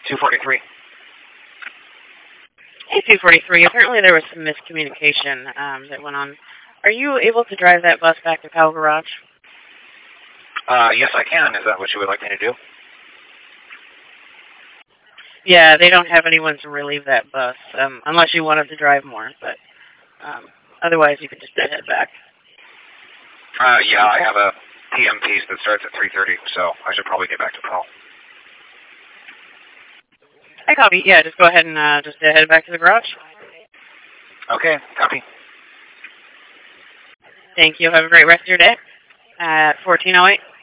243. Hey, 243. Apparently there was some miscommunication that went on. Are you able to drive that bus back to Powell Garage? Yes, I can. Is that what you would like me to do? Yeah, they don't have anyone to relieve that bus, unless you wanted to drive more, but otherwise you could just head back. Yeah, I have a PM piece that starts at 3:30, so I should probably get back to Powell. I copy. Yeah, just go ahead and just head back to the garage. Okay, copy. Thank you. Have a great rest of your day. At 1408.